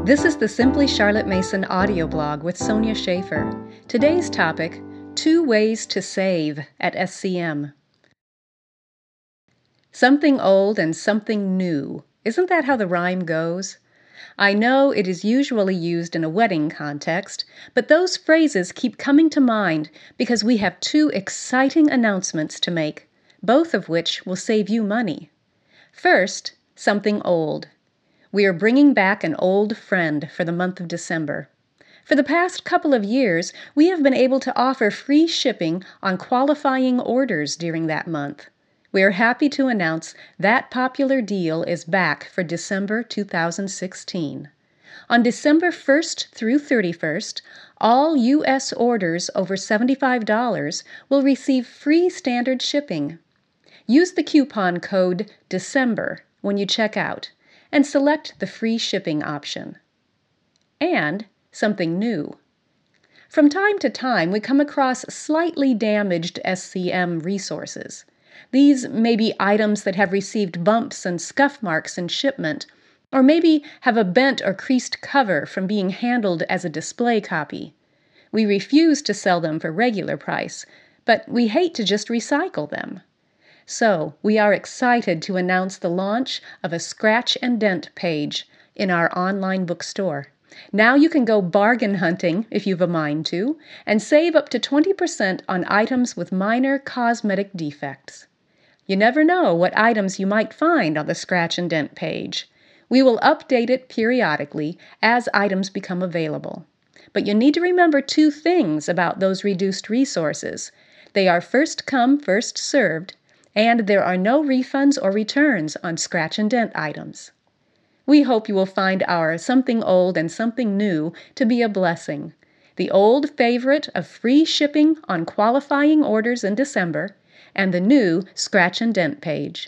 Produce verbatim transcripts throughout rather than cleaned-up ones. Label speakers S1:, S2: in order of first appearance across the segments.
S1: This is the Simply Charlotte Mason audio blog with Sonia Schaefer. Today's topic, Two Ways to Save at S C M. Something old and something new. Isn't that how the rhyme goes? I know it is usually used in a wedding context, but those phrases keep coming to mind because we have two exciting announcements to make, both of which will save you money. First, something old. We are bringing back an old friend for the month of December. For the past couple of years, we have been able to offer free shipping on qualifying orders during that month. We are happy to announce that popular deal is back for December two thousand sixteen. On December first through thirty-first, all U S orders over seventy-five dollars will receive free standard shipping. Use the coupon code DECEMBER when you check out and select the free shipping option. And something new. From time to time, we come across slightly damaged S C M resources. These may be items that have received bumps and scuff marks in shipment, or maybe have a bent or creased cover from being handled as a display copy. We refuse to sell them for regular price, but we hate to just recycle them. So, we are excited to announce the launch of a Scratch and Dent page in our online bookstore. Now you can go bargain hunting, if you've a mind to, and save up to twenty percent on items with minor cosmetic defects. You never know what items you might find on the Scratch and Dent page. We will update it periodically as items become available. But you need to remember two things about those reduced resources. They are first come, first served, and there are no refunds or returns on Scratch and Dent items. We hope you will find our Something Old and Something New to be a blessing. The old favorite of free shipping on qualifying orders in December, and the new Scratch and Dent page.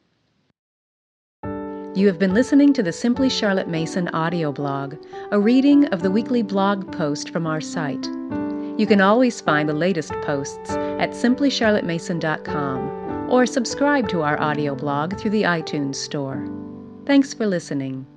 S1: You have been listening to the Simply Charlotte Mason audio blog, a reading of the weekly blog post from our site. You can always find the latest posts at simply charlotte mason dot com or subscribe to our audio blog through the iTunes Store. Thanks for listening.